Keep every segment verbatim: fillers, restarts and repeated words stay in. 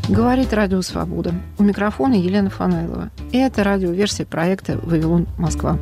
Говорит Радио Свобода. У микрофона Елена Фанайлова. И это радиоверсия проекта «Вавилон, Москва».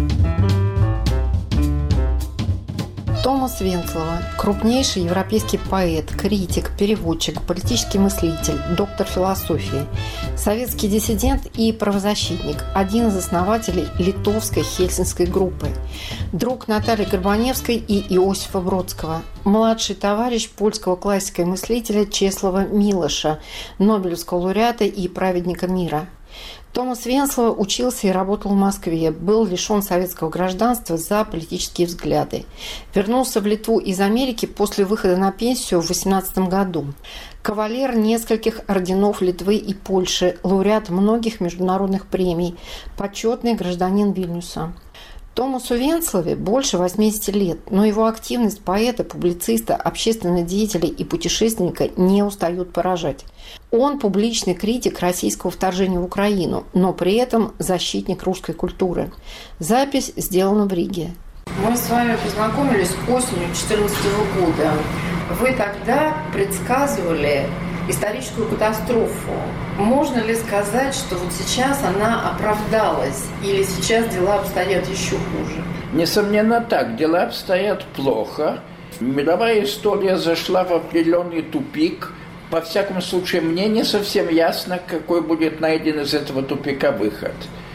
Томас Венцлова – крупнейший европейский поэт, критик, переводчик, политический мыслитель, доктор философии, советский диссидент и правозащитник, один из основателей литовской хельсинской группы, друг Натальи Горбаневской и Иосифа Бродского, младший товарищ польского классика и мыслителя Чеслава Милоша, Нобелевского лауреата и праведника мира. Томас Венцлова учился и работал в Москве, был лишен советского гражданства за политические взгляды. Вернулся в Литву из Америки после выхода на пенсию в две тысячи восемнадцатом году. Кавалер нескольких орденов Литвы и Польши, лауреат многих международных премий, почетный гражданин Вильнюса. Томасу Венцлове больше восьмидесяти лет, но его активность поэта, публициста, общественного деятеля и путешественника не устают поражать. Он публичный критик российского вторжения в Украину, но при этом защитник русской культуры. Запись сделана в Риге. Мы с вами познакомились осенью две тысячи четырнадцатого года. Вы тогда предсказывали историческую катастрофу. Можно ли сказать, что вот сейчас она оправдалась или сейчас дела обстоят еще хуже? Несомненно так, дела обстоят плохо. Мировая история зашла в определенный тупик. Во всяком случае, мне не совсем ясно, какой будет найден из этого тупика выход.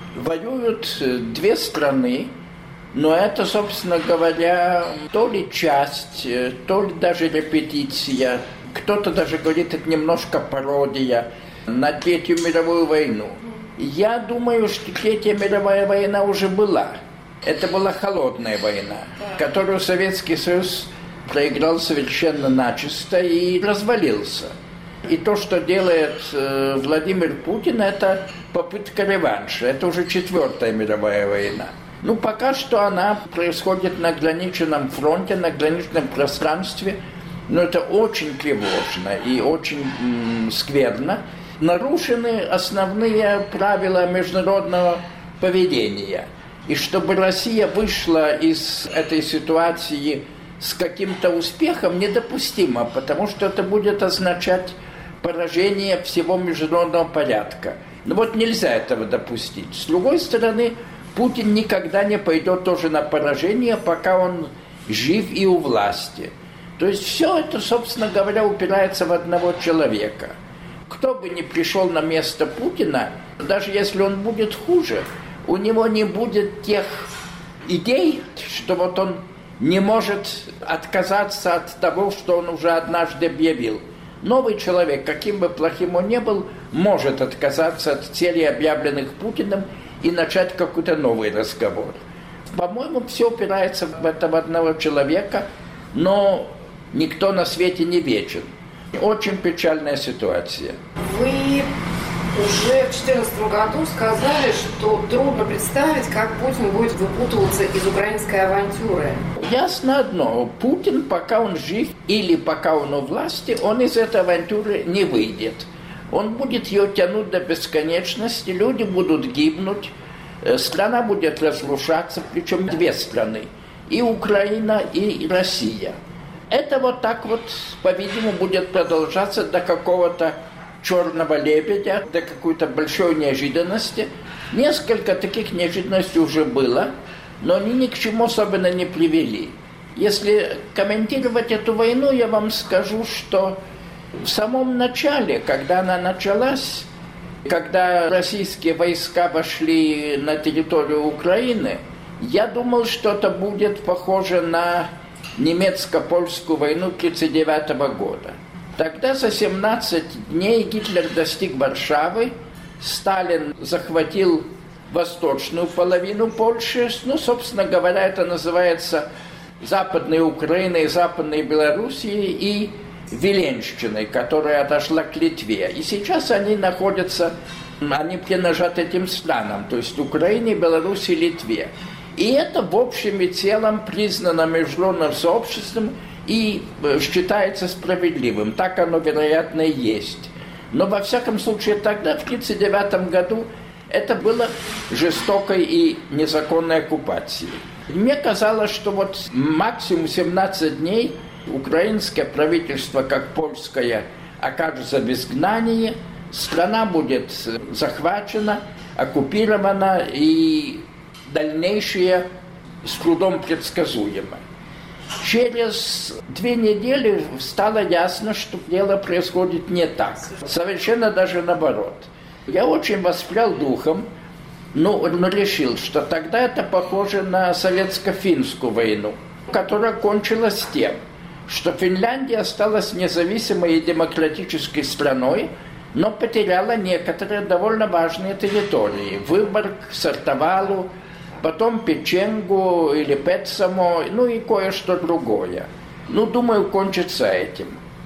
Воюют две страны, но это, собственно говоря, то ли часть, то ли даже репетиция. Кто-то даже говорит, это немножко пародия на Третью мировую войну. Я думаю, что Третья мировая война уже была. Это была холодная война, которую Советский Союз проиграл совершенно начисто и развалился. И то, что делает э, Владимир Путин, это попытка реванша. Это уже Четвертая мировая война. Ну, пока что она происходит на ограниченном фронте, на ограниченном пространстве. Но это очень тревожно и очень м, скверно. Нарушены основные правила международного поведения. И чтобы Россия вышла из этой ситуации с каким-то успехом, недопустимо, потому что это будет означать поражение всего международного порядка. Но вот нельзя этого допустить. С другой стороны, Путин никогда не пойдет тоже на поражение, пока он жив и у власти. То есть все это, собственно говоря, упирается в одного человека. Кто бы ни пришел на место Путина, даже если он будет хуже, у него не будет тех идей, что вот он не может отказаться от того, что он уже однажды объявил. Новый человек, каким бы плохим он ни был, может отказаться от целей, объявленных Путиным, и начать какой-то новый разговор. По-моему, все упирается в этого одного человека, но никто на свете не вечен. Очень печальная ситуация. Вы уже в две тысячи четырнадцатом году сказали, что трудно представить, как Путин будет выпутываться из украинской авантюры. Ясно одно. Путин, пока он жив или пока он у власти, он из этой авантюры не выйдет. Он будет ее тянуть до бесконечности, люди будут гибнуть, страна будет разрушаться, причем две страны, и Украина, и Россия. Это вот так вот, по-видимому, будет продолжаться до какого-то черного лебедя, до какой-то большой неожиданности. Несколько таких неожиданностей уже было, но они ни к чему особенно не привели. Если комментировать эту войну, я вам скажу, что в самом начале, когда она началась, когда российские войска вошли на территорию Украины, я думал, что это будет похоже на немецко-польскую войну тысяча девятьсот тридцать девятого года. Тогда за семнадцать дней Гитлер достиг Варшавы, Сталин захватил восточную половину Польши, ну, собственно говоря, это называется Западной Украиной, Западной Белоруссией и Виленщиной, которая отошла к Литве. И сейчас они находятся, они принадлежат этим странам, то есть Украине, Белоруссии, Литве. И это в общем и целом признано международным сообществом и считается справедливым. Так оно, вероятно, и есть. Но во всяком случае тогда, в тысяча девятьсот тридцать девятом году, это было жестокой и незаконной оккупацией. Мне казалось, что вот максимум семнадцать дней украинское правительство, как польское, окажется в изгнании, страна будет захвачена, оккупирована, и дальнейшее с трудом предсказуемо. Через две недели стало ясно, что дело происходит не так. Совершенно даже наоборот. Я очень воспрял духом, но, но решил, что тогда это похоже на советско-финскую войну, которая кончилась тем, что Финляндия осталась независимой и демократической страной, но потеряла некоторые довольно важные территории. Выборг, Сартовалу, потом Печенгу или Петсамо, ну и кое-что другое. Ну, думаю, кончится этим.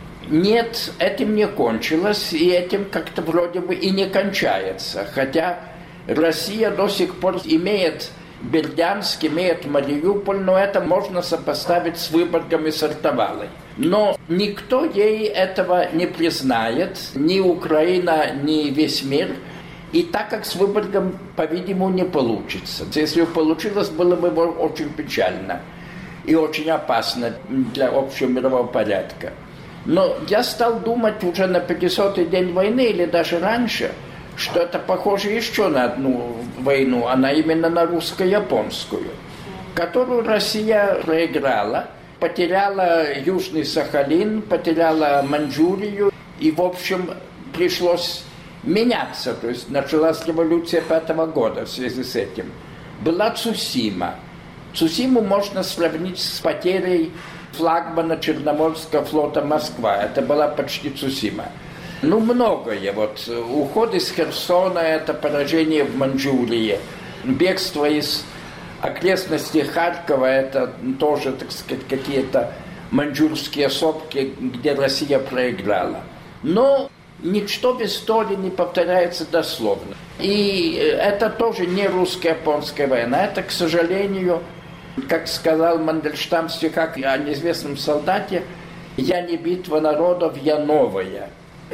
Нет, этим не кончилось, и этим как-то вроде бы и не кончается. Хотя Россия до сих пор имеет Бердянск, имеет Мариуполь, но это можно сопоставить с Выборгом и Сартовалой. Но никто ей этого не признает, ни Украина, ни весь мир. И так как с Выборгом, по-видимому, не получится. Если бы получилось, было бы очень печально и очень опасно для общего мирового порядка. Но я стал думать уже на пятисотый день войны или даже раньше, что это похоже еще на одну войну, она именно на русско-японскую, которую Россия проиграла, потеряла Южный Сахалин, потеряла Маньчжурию, и, в общем, пришлось меняться, то есть началась революция пятого года в связи с этим. Была Цусима. Цусиму можно сравнить с потерей флагмана Черноморского флота «Москва». Это была почти Цусима. Ну, многое. Вот уход из Херсона – это поражение в Маньчжурии. Бегство из окрестностей Харькова – это тоже, так сказать, какие-то маньчжурские сопки, где Россия проиграла. Но ничто в истории не повторяется дословно. И это тоже не русско-японская война. Это, к сожалению, как сказал Мандельштам в стихах о неизвестном солдате, «Я не битва народов, я новая».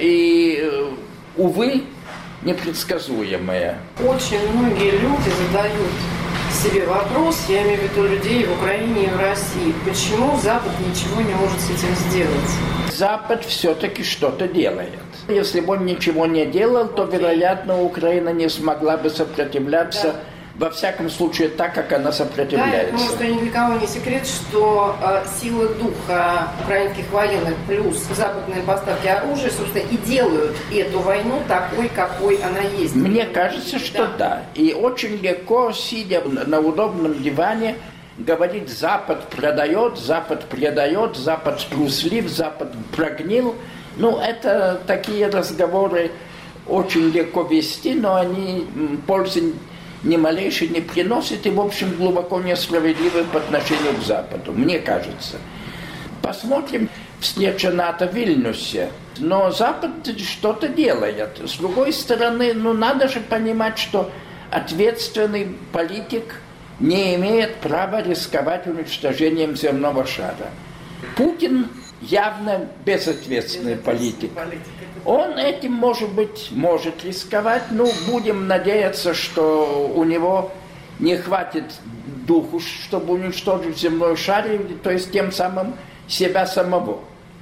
И, увы, непредсказуемая. Очень многие люди задают себе вопрос, я имею в виду людей в Украине и в России, почему Запад ничего не может с этим сделать? Запад все-таки что-то делает. Если бы он ничего не делал, то, вероятно, Украина не смогла бы сопротивляться, да. Во всяком случае, так, как она сопротивляется. Да, потому что ни для кого не секрет, что э, сила духа украинских военных плюс западные поставки оружия, собственно, и делают эту войну такой, какой она есть. Мне кажется, что да. да. И очень легко, сидя на удобном диване, говорить, Запад продает, Запад предает, Запад труслив, Запад прогнил. Ну, это такие разговоры очень легко вести, но они пользы ни малейшей не приносят и, в общем, глубоко несправедливы по отношению к Западу, мне кажется. Посмотрим встреча НАТО в Вильнюсе. Но Запад что-то делает. С другой стороны, ну, надо же понимать, что ответственный политик не имеет права рисковать уничтожением земного шара. Путин явно безответственный политик. Он этим, может быть, может рисковать, но будем надеяться, что у него не хватит духу, чтобы уничтожить земной шар, то есть тем самым себя самого.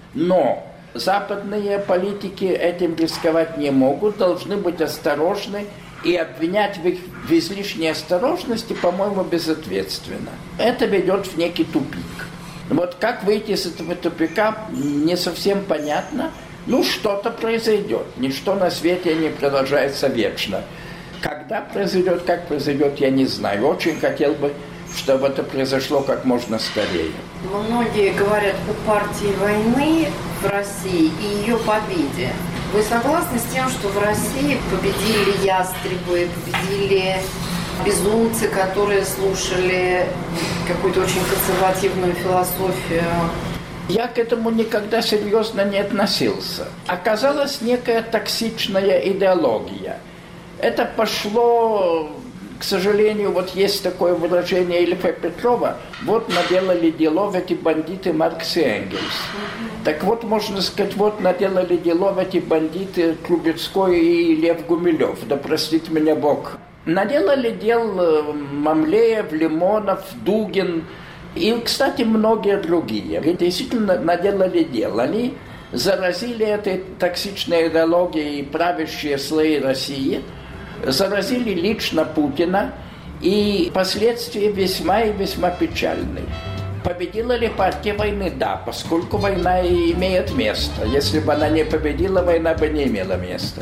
Но западные политики этим рисковать не могут, должны быть осторожны, и обвинять в их в излишней осторожности, по-моему, безответственно. Это ведет в некий тупик. Вот как выйти из этого тупика, не совсем понятно. Ну, что-то произойдет. Ничто на свете не продолжается вечно. Когда произойдет, как произойдет, я не знаю. Очень хотел бы, чтобы это произошло как можно скорее. Многие говорят о партии войны в России и ее победе. Вы согласны с тем, что в России победили ястребы, победили безумцы, которые слушали какую-то очень консервативную философию? Я к этому никогда серьезно не относился. Оказалась некая токсичная идеология. Это пошло, к сожалению, вот есть такое выражение Ильфа Петрова, вот наделали делов эти бандиты Маркс и Энгельс. Mm-hmm. Так вот, можно сказать, вот наделали делов эти бандиты Трубецкой и Лев Гумилев, да простит меня Бог. Наделали дел Мамлеев, Лимонов, Дугин и, кстати, многие другие. Действительно наделали дел. Они заразили этой токсичной идеологией правящие слои России, заразили лично Путина, и последствия весьма и весьма печальны. Победила ли партия войны? Да, поскольку война и имеет место. Если бы она не победила, война бы не имела места.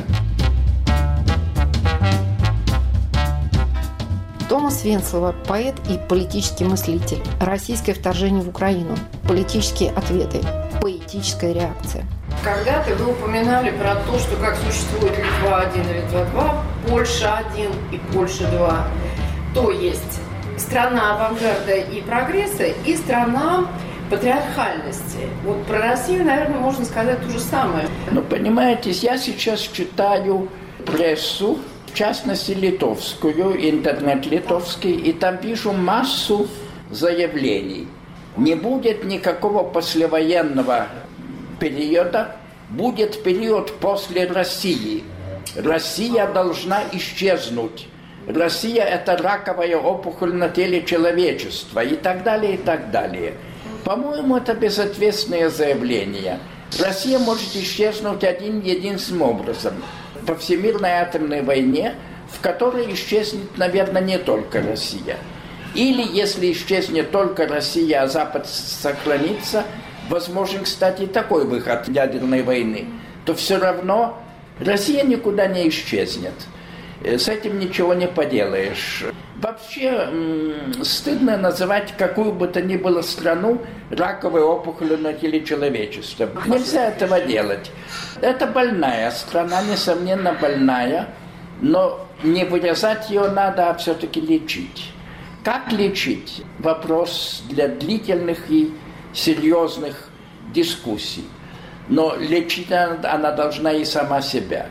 Томас Венцлова, поэт и политический мыслитель. Российское вторжение в Украину. Политические ответы. Поэтическая реакция. Когда-то вы упоминали про то, что как существует Литва один и Литва два, Польша один и Польша два. То есть страна авангарда и прогресса и страна патриархальности. Вот про Россию, наверное, можно сказать то же самое. Ну, понимаете, я сейчас читаю прессу, в частности, литовскую, интернет литовский, и там вижу массу заявлений. Не будет никакого послевоенного периода, будет период после России. Россия должна исчезнуть. Россия – это раковая опухоль на теле человечества и так далее, и так далее. По-моему, это безответственное заявление. Россия может исчезнуть один единственным образом – по Всемирной атомной войне, в которой исчезнет, наверное, не только Россия. Или, если исчезнет только Россия, а Запад сохранится, возможен, кстати, и такой выход ядерной войны, то все равно Россия никуда не исчезнет. С этим ничего не поделаешь. Вообще, стыдно называть какую бы то ни было страну раковой опухолью на теле человечества. Нельзя этого делать. Это больная страна, несомненно больная, но не вырезать ее надо, а все-таки лечить. Как лечить? Вопрос для длительных и серьезных дискуссий. Но лечить она должна и сама себя.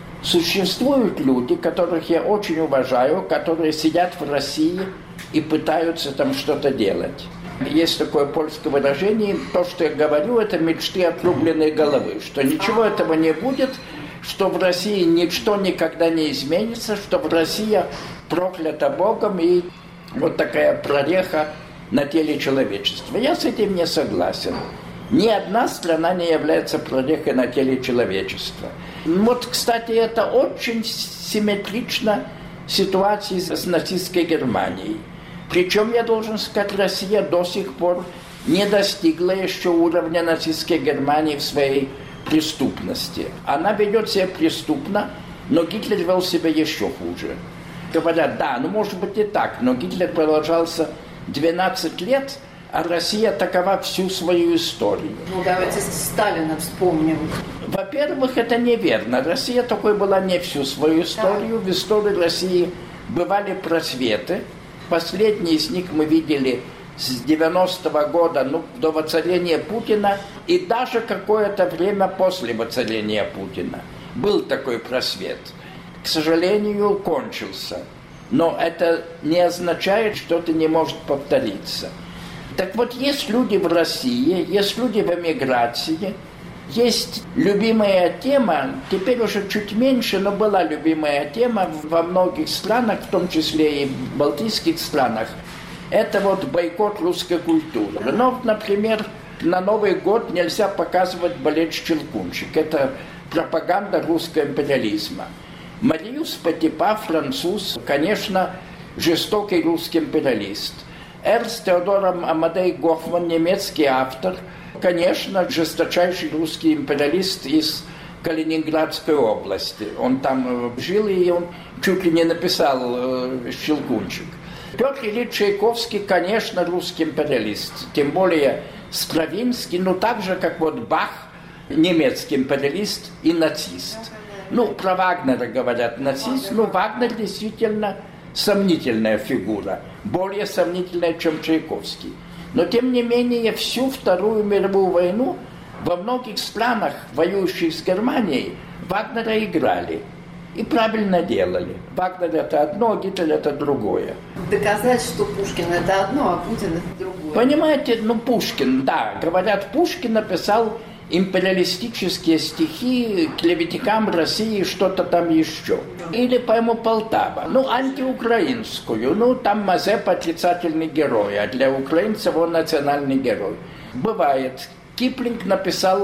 Существуют люди, которых я очень уважаю, которые сидят в России и пытаются там что-то делать. Есть такое польское выражение: то, что я говорю, это мечты отрубленной головы, что ничего этого не будет, что в России ничто никогда не изменится, что в России проклята Богом и вот такая прореха на теле человечества. Я с этим не согласен. Ни одна страна не является прорехой на теле человечества. Вот, кстати, это очень симметрично ситуации с нацистской Германией. Причем, я должен сказать, Россия до сих пор не достигла еще уровня нацистской Германии в своей преступности. Она ведет себя преступно, но Гитлер вел себя еще хуже. Говорят, да, ну может быть и так, но Гитлер продолжался двенадцать лет, а Россия такова всю свою историю. Ну, давайте Сталина вспомним. Во-первых, это неверно. Россия такой была не всю свою историю. В истории России бывали просветы. Последний из них мы видели с девяностого года, ну, до воцарения Путина, и даже какое-то время после воцарения Путина. Был такой просвет. К сожалению, кончился. Но это не означает, что это не может повториться. Так вот, есть люди в России, есть люди в эмиграции, есть любимая тема, теперь уже чуть меньше, но была любимая тема во многих странах, в том числе и в балтийских странах, это вот бойкот русской культуры. Но, например, на Новый год нельзя показывать балет «Щелкунчик». Это пропаганда русского империализма. Мариус Патипа, француз, конечно, жестокий русский империалист. Эрнст Теодор Амадей Гофман, немецкий автор, конечно, жесточайший русский империалист из Калининградской области. Он там жил, и он чуть ли не написал «Щелкунчик». Петр Ильич Чайковский, конечно, русский империалист, тем более Стравинский, но так же, как вот Бах, немецкий империалист и нацист. Ну, про Вагнера говорят нацист, но Вагнер действительно сомнительная фигура, более сомнительная, чем Чайковский. Но, тем не менее, всю Вторую мировую войну во многих странах, воюющих с Германией, Вагнера играли. И правильно делали. Вагнер – это одно, а Гитлер – это другое. Доказать, что Пушкин – это одно, а Путин – это другое. Понимаете, ну, Пушкин, да. Говорят, Пушкин написал империалистические стихи клеветникам России, что-то там еще. Или, по-моему, Полтава. Ну, антиукраинскую. Ну, там Мазепа – отрицательный герой, а для украинцев он национальный герой. Бывает. Киплинг написал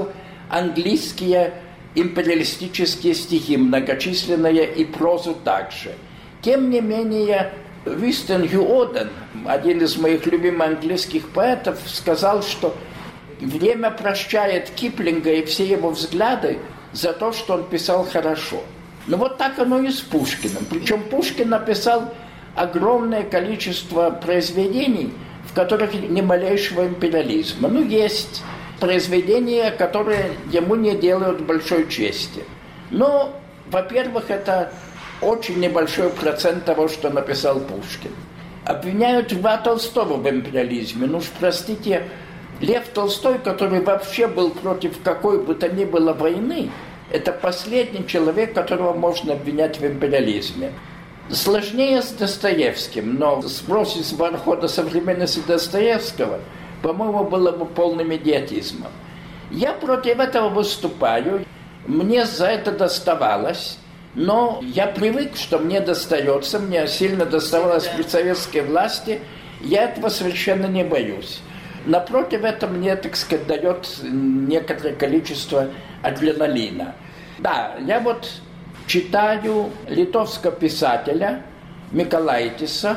английские империалистические стихи, многочисленные, и прозу также. Тем не менее, Уистон Хью Оден, один из моих любимых английских поэтов, сказал, что время прощает Киплинга и все его взгляды за то, что он писал хорошо. Ну вот так оно и с Пушкиным. Причем Пушкин написал огромное количество произведений, в которых ни малейшего империализма. Ну, есть произведения, которые ему не делают большой чести. Но, во-первых, это очень небольшой процент того, что написал Пушкин. Обвиняют Льва Толстого в империализме. Ну уж простите, Лев Толстой, который вообще был против какой бы то ни было войны, это последний человек, которого можно обвинять в империализме. Сложнее с Достоевским, но сбросить с парохода современности Достоевского, по-моему, было бы полным идиотизмом. Я против этого выступаю, мне за это доставалось, но я привык, что мне достается, мне сильно доставалось при советской власти, я этого совершенно не боюсь. Напротив, это мне, так сказать, дает некоторое количество адреналина. Да, я вот читаю литовского писателя Миколайтиса,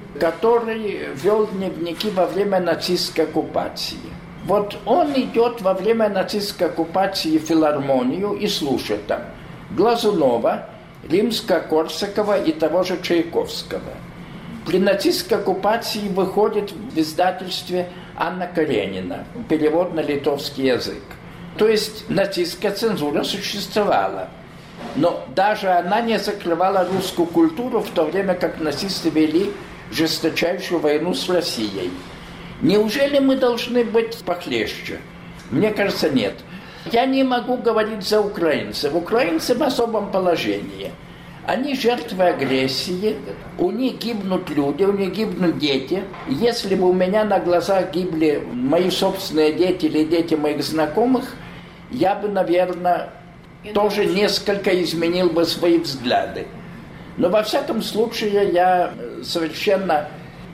который вел дневники во время нацистской оккупации. Вот он идет во время нацистской оккупации в филармонию и слушает там Глазунова, Римско-Корсакова и того же Чайковского. При нацистской оккупации выходит в издательстве Анна Каренина, перевод на литовский язык. То есть нацистская цензура существовала. Но даже она не закрывала русскую культуру, в то время как нацисты вели жесточайшую войну с Россией. Неужели мы должны быть похлеще? Мне кажется, нет. Я не могу говорить за украинцев. Украинцы в особом положении. Они жертвы агрессии, у них гибнут люди, у них гибнут дети. Если бы у меня на глазах гибли мои собственные дети или дети моих знакомых, я бы, наверное, тоже несколько изменил бы свои взгляды. Но во всяком случае я совершенно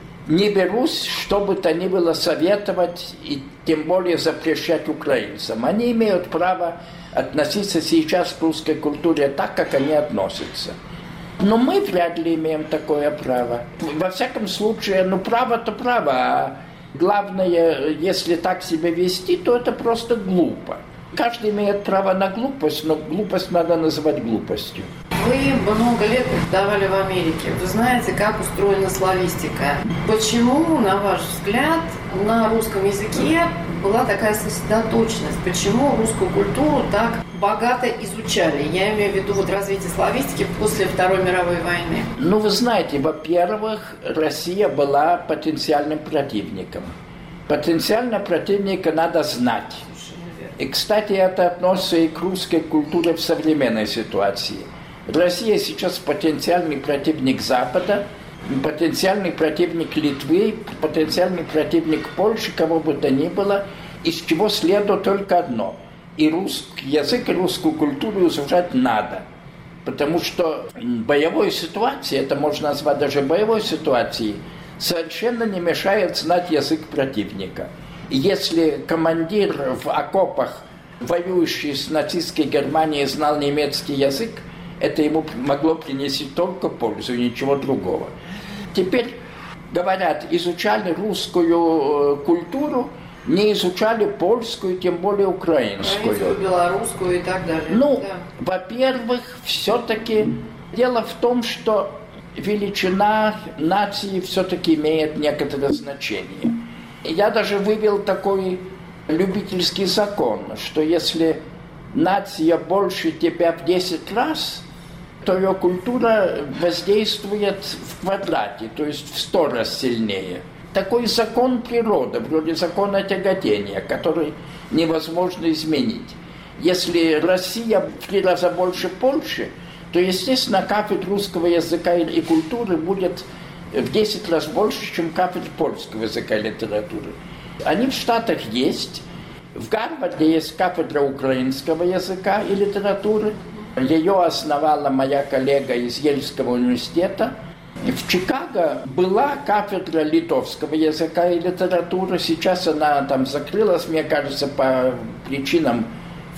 не берусь, что бы то ни было советовать и тем более запрещать украинцам. Они имеют право относиться сейчас к русской культуре так, как они относятся. Но мы вряд ли имеем такое право. Во всяком случае, ну право-то право, а главное, если так себя вести, то это просто глупо. Каждый имеет право на глупость, но глупость надо называть глупостью. Вы много лет преподавали в Америке. Вы знаете, как устроена славистика. Почему, на ваш взгляд, на русском языке была такая сосредоточенность? Почему русскую культуру так богато изучали? Я имею в виду вот развитие славистики после Второй мировой войны. Ну, вы знаете, во-первых, Россия была потенциальным противником. Потенциального противника надо знать. И, кстати, это относится и к русской культуре в современной ситуации. Россия сейчас потенциальный противник Запада, потенциальный противник Литвы, потенциальный противник Польши, кого бы то ни было, из чего следует только одно. И русский язык, и русскую культуру изучать надо. Потому что боевой ситуации, это можно назвать даже боевой ситуацией, совершенно не мешает знать язык противника. И если командир в окопах, воюющий с нацистской Германией, знал немецкий язык, это ему могло принести только пользу, ничего другого. Теперь, говорят, изучали русскую культуру, не изучали польскую, тем более украинскую. Белорусскую и так далее. Ну, да. Во-первых, все-таки дело в том, что величина нации все-таки имеет некоторое значение. Я даже вывел такой любительский закон, что если нация больше тебя в десять раз, то ее культура воздействует в квадрате, то есть в сто раз сильнее. Такой закон природы, вроде закона тяготения, который невозможно изменить. Если Россия в три раза больше Польши, то, естественно, кафедр русского языка и культуры будет в десять раз больше, чем кафедр польского языка и литературы. Они в Штатах есть. В Гарварде есть кафедра украинского языка и литературы. Ее основала моя коллега из Ельского университета. В Чикаго была кафедра литовского языка и литературы. Сейчас она там закрылась, мне кажется, по причинам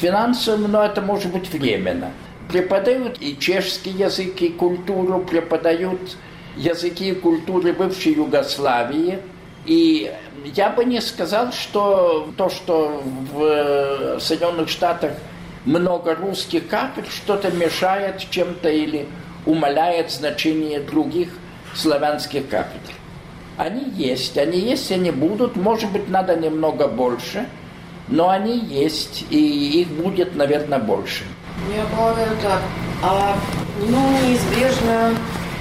финансовым, но это может быть временно. Преподают и чешский язык, и культуру, преподают языки и культуры бывшей Югославии. И я бы не сказал, что то, что в Соединенных Штатах много русских кафедр, что-то мешает чем-то или умаляет значение других славянских кафедр. Они есть, они есть, они будут, может быть, надо немного больше, но они есть, и их будет, наверное, больше. Я полагаю так. А, ну, неизбежно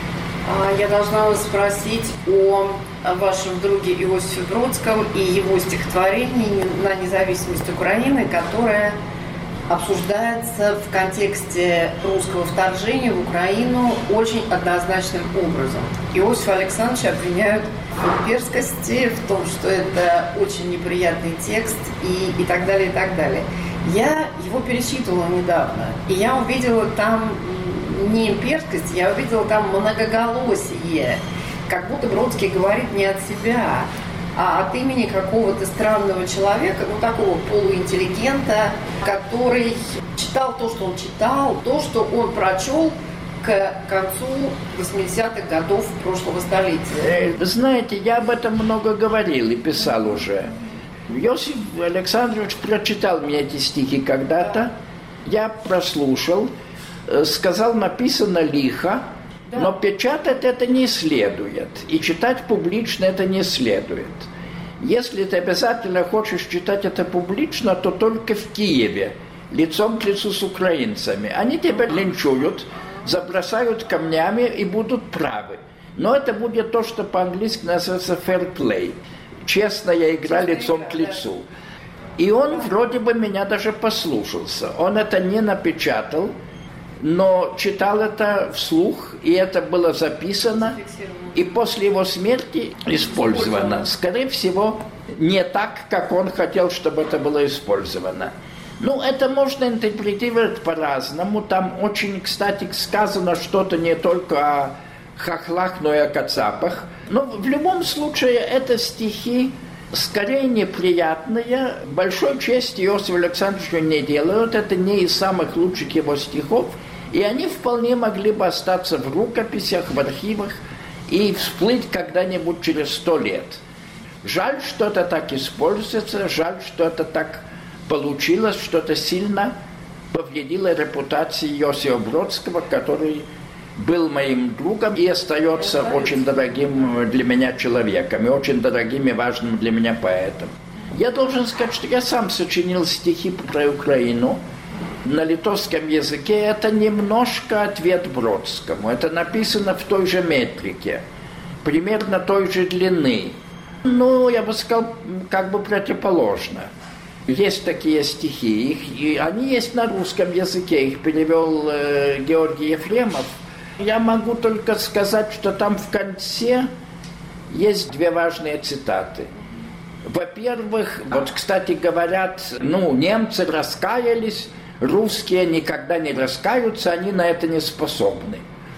а, я должна вас спросить о, о вашем друге Иосифе Бродском и его стихотворении «На независимость Украины», которое обсуждается в контексте русского вторжения в Украину очень однозначным образом. Иосифа Александровича обвиняют в имперскости, в том, что это очень неприятный текст и, и так далее, и так далее. Я его перечитывала недавно, и я увидела там не имперскость, я увидела там многоголосие, как будто Бродский говорит не от себя, а от имени какого-то странного человека, ну такого полуинтеллигента, который читал то, что он читал, то, что он прочел к концу восьмидесятых годов прошлого столетия. Вы знаете, я об этом много говорил и писал уже. Иосиф Александрович прочитал мне эти стихи когда-то, я прослушал, сказал, написано лихо, да. Но печатать это не следует, и читать публично это не следует. Если ты обязательно хочешь читать это публично, то только в Киеве, лицом к лицу с украинцами. Они тебя линчуют, забросают камнями и будут правы. Но это будет то, что по-английски называется fair play. Честная игра лицом к лицу. И он вроде бы меня даже послушался. Он это не напечатал, но читал это вслух, и это было записано, и после его смерти использовано. Скорее всего, не так, как он хотел, чтобы это было использовано. Ну, это можно интерпретировать по-разному. Там очень, кстати, сказано что-то не только о хохлах, но и о кацапах. Но в любом случае, это стихи скорее неприятные. Большой чести Иосифу Александровичу не делают. Это не из самых лучших его стихов. И они вполне могли бы остаться в рукописях, в архивах и всплыть когда-нибудь через сто лет. Жаль, что это так используется, жаль, что это так получилось, что это сильно повредило репутации Иосифа Бродского, который был моим другом и остается очень дорогим для меня человеком, и очень дорогим и важным для меня поэтом. Я должен сказать, что я сам сочинил стихи про Украину на литовском языке. Это немножко ответ Бродскому. Это написано в той же метрике, примерно той же длины. Ну, я бы сказал, как бы противоположно. Есть такие стихи, их, и они есть на русском языке, их перевел э, Георгий Ефремов. Я могу только сказать, что там в конце есть две важные цитаты. Во-первых, вот, кстати, говорят, ну, немцы раскаялись, русские никогда не раскаются, они на это не способны.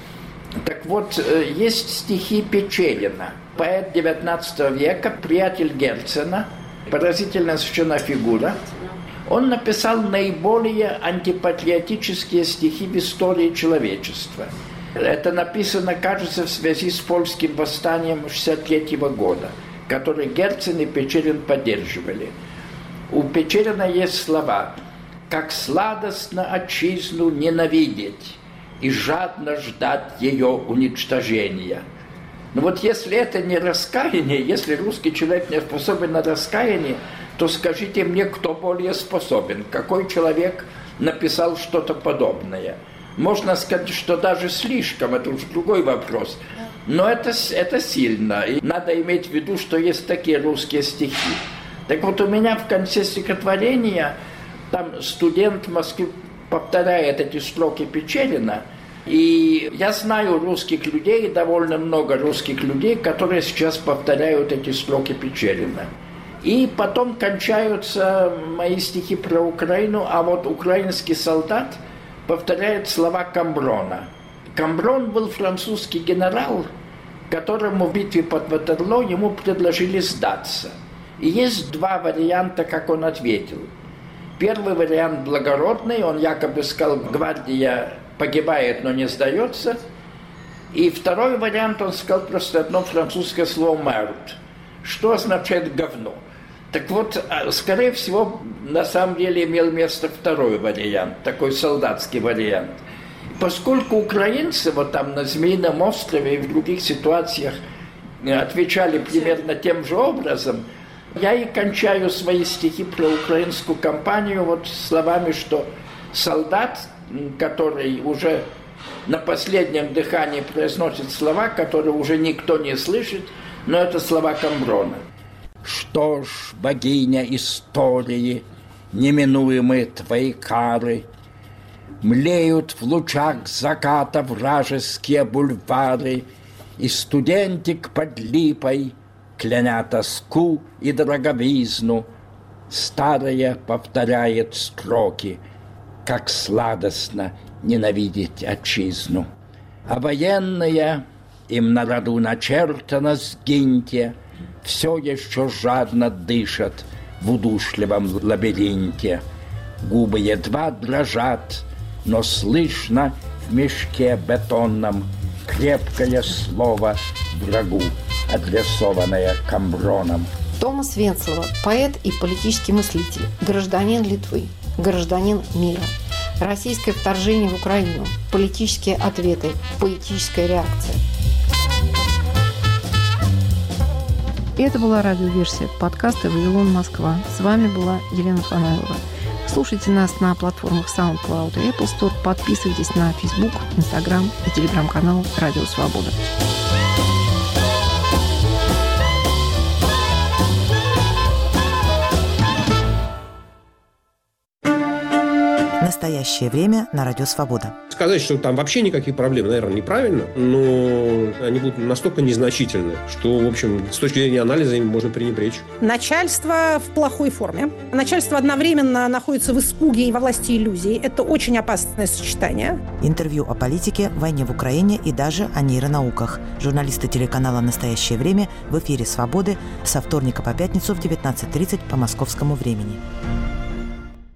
Так вот, есть стихи Печерина, поэт девятнадцатого века, приятель Герцена, поразительная совершенно фигура. Он написал наиболее антипатриотические стихи в истории человечества. Это написано, кажется, в связи с польским восстанием шестьдесят третьего года, который Герцен и Печерин поддерживали. У Печерина есть слова: «Как сладостно отчизну ненавидеть и жадно ждать ее уничтожения». Но вот если это не раскаяние, если русский человек не способен на раскаяние, то скажите мне, кто более способен, какой человек написал что-то подобное. Можно сказать, что даже слишком, это уже другой вопрос. Но это, это сильно. И надо иметь в виду, что есть такие русские стихи. Так вот, у меня в конце стихотворения там студент в Москве повторяет эти строки Печерина. И я знаю русских людей, довольно много русских людей, которые сейчас повторяют эти строки Печерина. И потом кончаются мои стихи про Украину, а вот украинский солдат повторяет слова Камброна. Камброн был французский генерал, которому в битве под Ватерлоо ему предложили сдаться. И есть два варианта, как он ответил. Первый вариант благородный, он якобы сказал, гвардия погибает, но не сдается. И второй вариант, он сказал просто одно французское слово «мерд», что означает «говно». Так вот, скорее всего, на самом деле имел место второй вариант, такой солдатский вариант. Поскольку украинцы вот там на Змеином острове и в других ситуациях отвечали примерно тем же образом, я и кончаю свои стихи про украинскую кампанию вот словами, что солдат, который уже на последнем дыхании произносит слова, которые уже никто не слышит, но это слова Камброна. Что ж, богиня истории, неминуемые твои кары, млеют в лучах заката вражеские бульвары, и студентик под липой, кляня тоску и дороговизну, старая повторяет строки, как сладостно ненавидеть отчизну. А военные, им на роду начертано сгиньте, все еще жадно дышат в удушливом лабиринте. Губы едва дрожат, но слышно в мешке бетонном крепкое слово врагу, адресованное Камброном. Томас Венцлова, поэт и политический мыслитель, гражданин Литвы, гражданин мира. Российское вторжение в Украину, политические ответы, поэтическая реакция. И это была радиоверсия подкаста «Вавилон, Москва». С вами была Елена Фанайлова. Слушайте нас на платформах SoundCloud и Apple Store. Подписывайтесь на Facebook, Instagram и телеграм-канал «Радио Свобода». Настоящее время на Радио Свобода. Сказать, что там вообще никаких проблем, наверное, неправильно, но они будут настолько незначительны, что, в общем, с точки зрения анализа им можно пренебречь. Начальство в плохой форме. Начальство одновременно находится в испуге и во власти иллюзий. Это очень опасное сочетание. Интервью о политике, войне в Украине и даже о нейронауках. Журналисты телеканала «Настоящее время» в эфире «Свободы» со вторника по пятницу в девятнадцать тридцать по московскому времени.